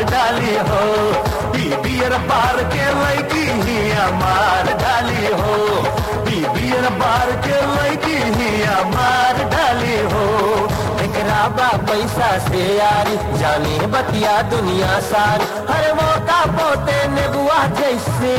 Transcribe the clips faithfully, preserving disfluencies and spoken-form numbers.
डाली हो, beer bar के लड़की हिया मार डाली हो, बियर बार के लड़की हिया मार डाली हो। एकरा बा पैसा से यारी, जाने बतिया दुनिया सारी, हर मौका पोते नेबुआ जैसे,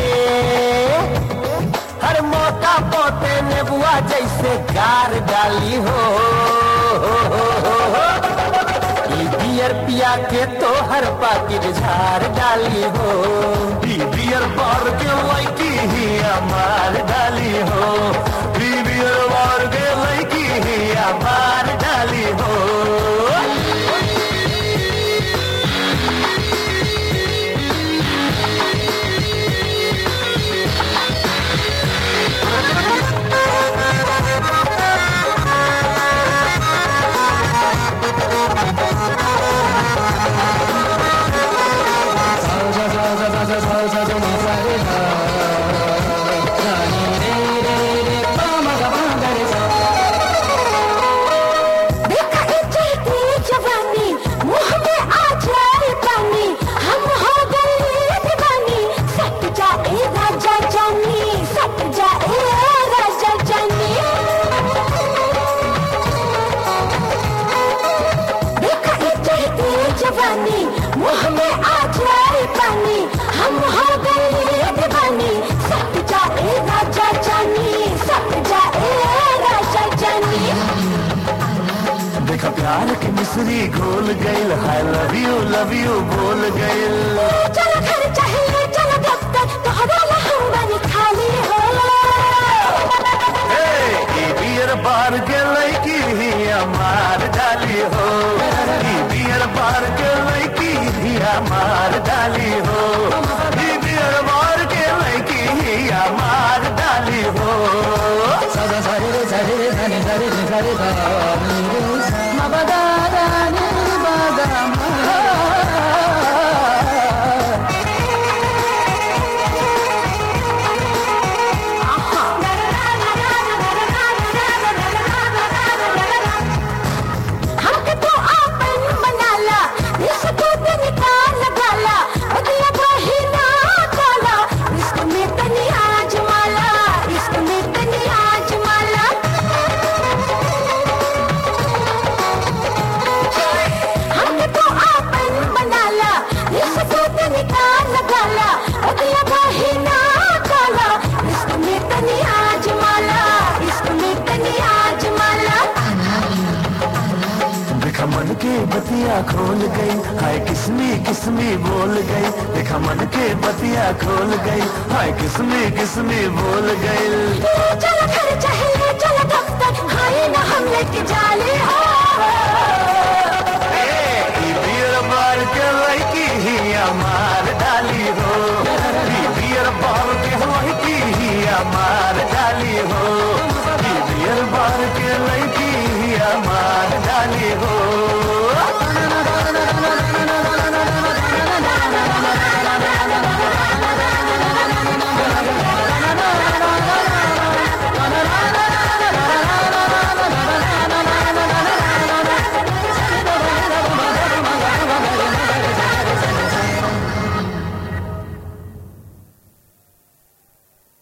हर मौका पोते नेबुआ जैसे गार डाली हो, हो, हो, हो, हो। बियर पिया के तो हर पाकिट झाड़ डाली हो, बियर बार के लड़की हिया मार डाली हो, बियर बार के लड़की हिया मार डाली हो। मुँह में आ जाए पानी, हम हो गए दीवानी, सट जाए राजा जानी, सट जाए राजा जानी। देखा प्यार के मिसरी घोल गइल, I love you love you बोल गइल। चलो घर चाहिए चलो दफ्तर, तोहरा ला हम बनी खाली हो। बियर बार के लड़की हिया मार डाली हो, बियर बार के लड़की हिया मार डाली हो, बियर बार के लड़की हिया मार डाली हो। सदा सारे रे सारे रे सारे सारे रे सारे मा बदा नी बदा मन के बतिया खोल गई, हाय किस्मी किस्मी बोल गई, देखा मन के बतिया खोल गई, हाय किस्मी किस्मी बोल गई। चलो घर चाहिए चलो दफ्तर, हाय ना हम लेके जाले हो। बियर बार के लड़की हिया मार डाली हो, बियर बार के लड़की हिया मार डाली हो, बियर बार के लड़की हिया मार डाली हो।